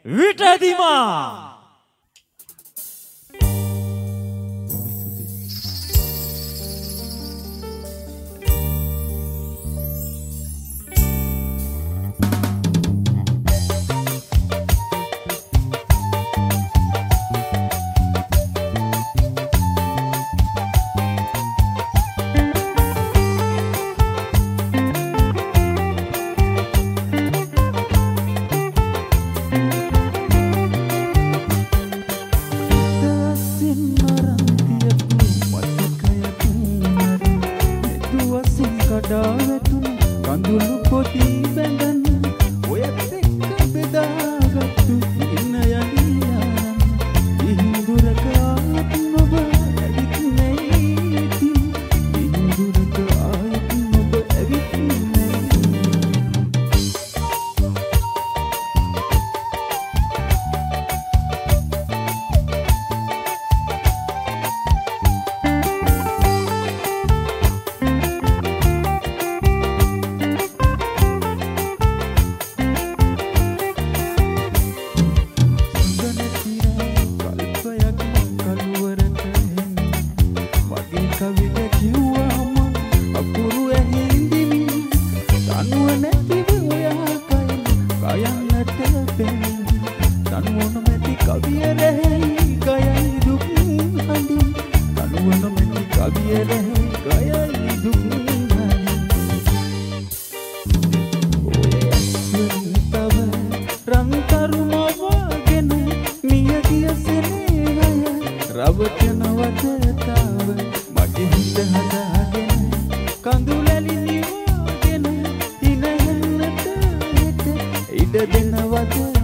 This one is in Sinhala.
විටදිමා කඳුළු පොඩි බැඳන් ඔයත් එක්ක බෙදාගත්තු ඉන්න යලියා ඉහිඳුරක ආත් නොබ ඇවිත් නැති ඉහිඳුරක ආත් නොබ ඇවිත් කවිද කිව්වම අපුරු ඇහිඳිමි දනුව නැතිව ඔයා කයන්නට බැහැ දනුව නොමැති කවිය රැහි ගයයි දුක් හඳින් දනුව නොමැති කවිය රැහි ගයයි දුක් හඳින් ඔය ඇස්වලින් තව රන්තරු මවගෙන මිය ගිය සෙනෙහය රවටනවද තාව හිත හදාගෙන කඳුලැලි නිවාගෙන ඉනහන්නට ඉඩ දෙනවද